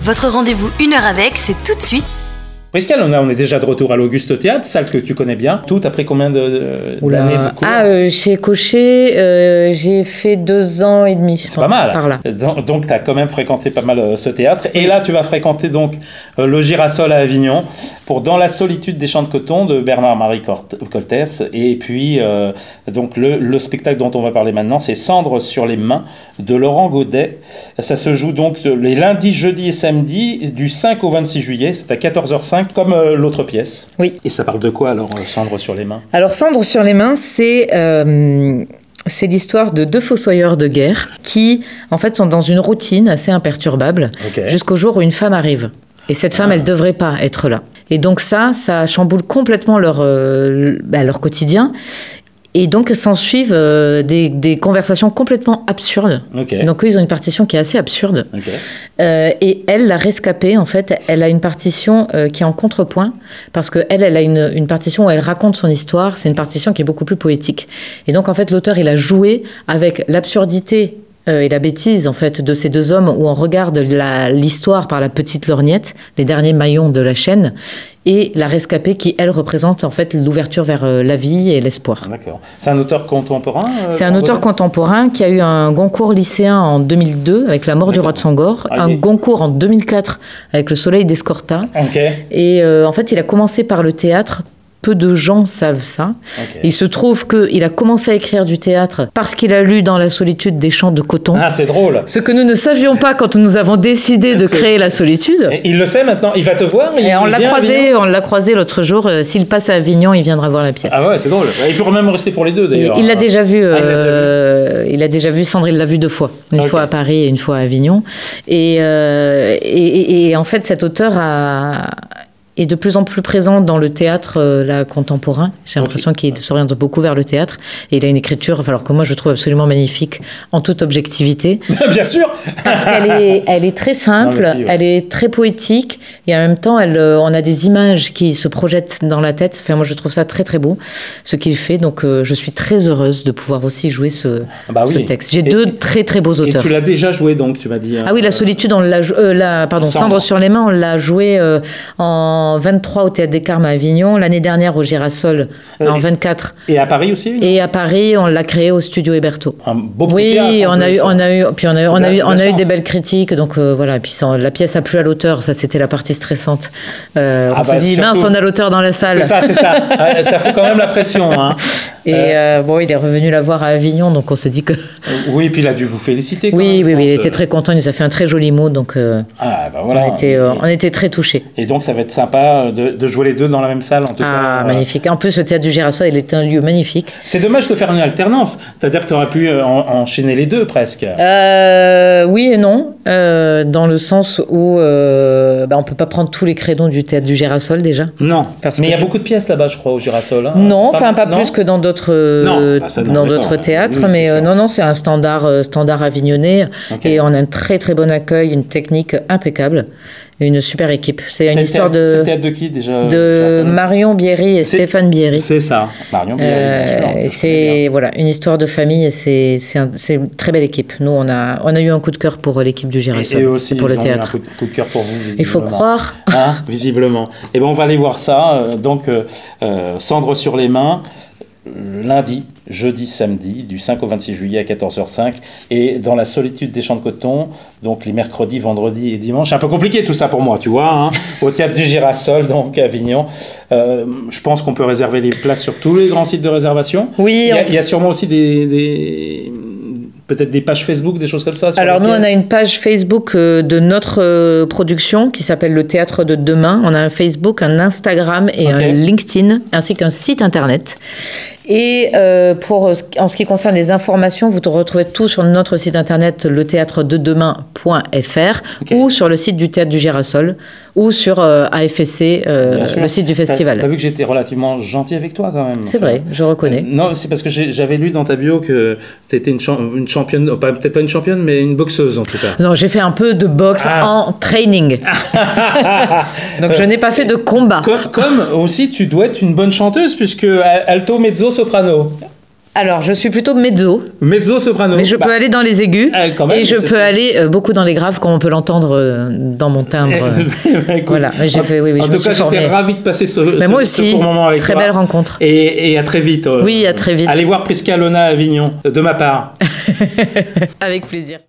Votre rendez-vous 1 heure avec, c'est tout de suite. Prisca, on est déjà de retour à l'Auguste Théâtre, salle que tu connais bien. Tout après combien d'années de cours? Chez Cochet, j'ai fait 2 ans et demi. C'est pas mal. Par là. Donc tu as quand même fréquenté pas mal ce théâtre. Et là, tu vas fréquenter donc le Girasol à Avignon pour Dans la solitude des champs de coton de Bernard-Marie Coltès. Et puis, donc le spectacle dont on va parler maintenant, c'est Cendres sur les mains de Laurent Godet. Ça se joue donc les lundis, jeudis et samedis du 5 au 26 juillet. C'est à 14h05. Comme l'autre pièce. Oui. Et ça parle de quoi alors, Cendres sur les mains? Alors, Cendres sur les mains, c'est l'histoire de 2 fossoyeurs de guerre qui, en fait, sont dans une routine assez imperturbable jusqu'au jour où une femme arrive. Et cette femme, elle ne devrait pas être là. Et donc ça chamboule complètement leur quotidien. Et donc, s'ensuivent des conversations complètement absurdes. Donc, eux, ils ont une partition qui est assez absurde. Et elle, la rescapée, en fait, elle a une partition qui est en contrepoint, parce qu'elle a une partition où elle raconte son histoire. C'est une partition qui est beaucoup plus poétique. Et donc, en fait, l'auteur, il a joué avec l'absurdité et la bêtise, en fait, de ces 2 hommes, où on regarde l'histoire par la petite lorgnette, les derniers maillons de la chaîne, et la rescapée qui, elle, représente en fait l'ouverture vers la vie et l'espoir. D'accord. C'est un auteur contemporain C'est un auteur contemporain qui a eu un Goncourt lycéen en 2002 avec La mort du roi de Sangor, un Goncourt en 2004 avec Le soleil d'Escorta. Et en fait, il a commencé par le théâtre. Peu de gens savent ça. Il se trouve qu'il a commencé à écrire du théâtre parce qu'il a lu Dans la solitude des champs de coton. Ah, c'est drôle. Ce que nous ne savions pas quand nous avons décidé de créer La solitude. Et il le sait maintenant. Il va te voir. On l'a croisé l'autre jour. S'il passe à Avignon, il viendra voir la pièce. Ah ouais, c'est drôle. Il pourrait même rester pour les 2 d'ailleurs. Il l'a déjà vu. Il a déjà vu. Sandre, il l'a vu 2 fois. Une fois à Paris et une fois à Avignon. Et en fait, cet auteur est de plus en plus présent dans le théâtre contemporain. J'ai l'impression qu'il s'oriente beaucoup vers le théâtre. Et il a une écriture, alors que moi, je trouve absolument magnifique, en toute objectivité. Bien sûr. Parce qu'elle est très simple, elle est très poétique, et en même temps, on a des images qui se projettent dans la tête. Enfin, moi, je trouve ça très, très beau, ce qu'il fait. Donc, je suis très heureuse de pouvoir aussi jouer ce texte. J'ai 2 très, très beaux auteurs. Et tu l'as déjà joué, donc, tu m'as dit. Ah oui, La solitude, on l'a Cendres sur les mains, on l'a joué en 23 au Théâtre des Carmes à Avignon, l'année dernière au Girasol en 24. Et à Paris aussi? Et à Paris, on l'a créé au Studio Hébertot. Un beau petit théâtre. Oui, on a eu des belles critiques, donc voilà. Et puis la pièce a plu à l'auteur, ça c'était la partie stressante. On s'est dit mince, on a l'auteur dans la salle. C'est ça. Ça fout quand même la pression. Hein. Et il est revenu la voir à Avignon, donc on s'est dit que. Oui, et puis il a dû vous féliciter. Oui, il était très content, il nous a fait un très joli mot, donc on était très touchés. Et donc ça va être sympa de jouer les 2 dans la même salle, en tout cas. Magnifique. En plus, le Théâtre du Girasol, il est un lieu magnifique. C'est dommage de faire une alternance. C'est-à-dire que tu aurais pu enchaîner les 2, presque. Oui et non. Dans le sens où on peut pas prendre tous les créneaux du Théâtre du Girasol, déjà. Non. Mais il y a beaucoup de pièces là-bas, je crois, au Girasol. Hein. Non, pas plus que dans d'autres théâtres. Oui, mais non, c'est un standard avignonnais. Et on a un très, très bon accueil, une technique impeccable. Une super équipe. C'est une histoire de... C'est le théâtre de qui déjà? De Marion Bierry et Stéphane Bierry. C'est ça, Marion Bierry, bien sûr. C'est une histoire de famille et c'est une très belle équipe. Nous, on a eu un coup de cœur pour l'équipe du Girasol. Et aussi, pour le théâtre. Eu un coup de cœur pour vous, visiblement. Il faut croire. Hein, visiblement. Et on va aller voir ça. Cendres sur les mains. Lundi, jeudi, samedi, du 5 au 26 juillet à 14h05, et Dans la solitude des champs de coton, donc les mercredis, vendredis et dimanches. C'est un peu compliqué tout ça pour moi, tu vois, hein, au Théâtre du Girasol, donc à Avignon. Je pense qu'on peut réserver les places sur tous les grands sites de réservation. Oui. Il y a sûrement aussi peut-être des pages Facebook, des choses comme ça. Alors nous, on a une page Facebook de notre production qui s'appelle Le Théâtre de Demain. On a un Facebook, un Instagram et un LinkedIn, ainsi qu'un site internet. Et en ce qui concerne les informations, vous retrouvez tout sur notre site internet letheatrededemain.fr ou sur le site du Théâtre du Girasol ou sur AFSC, le site du festival. T'as vu que j'étais relativement gentil avec toi quand même. C'est vrai, je reconnais. Non, c'est parce que j'avais lu dans ta bio que tu étais une championne, peut-être pas une championne, mais une boxeuse en tout cas. Non, j'ai fait un peu de boxe en training. Donc je n'ai pas fait de combat. Comme aussi, tu dois être une bonne chanteuse puisque alto, mezzo, soprano. Alors, je suis plutôt mezzo-soprano. Mais je peux aller dans les aigus. Quand même, et je peux aller beaucoup dans les graves, comme on peut l'entendre dans mon timbre. Voilà. Mais j'ai fait, oui, en tout cas, j'étais ravi de passer ce court moment avec toi. Très belle rencontre. Et à très vite. Oui, à très vite. Allez voir Prisca Lona à Avignon, de ma part. Avec plaisir.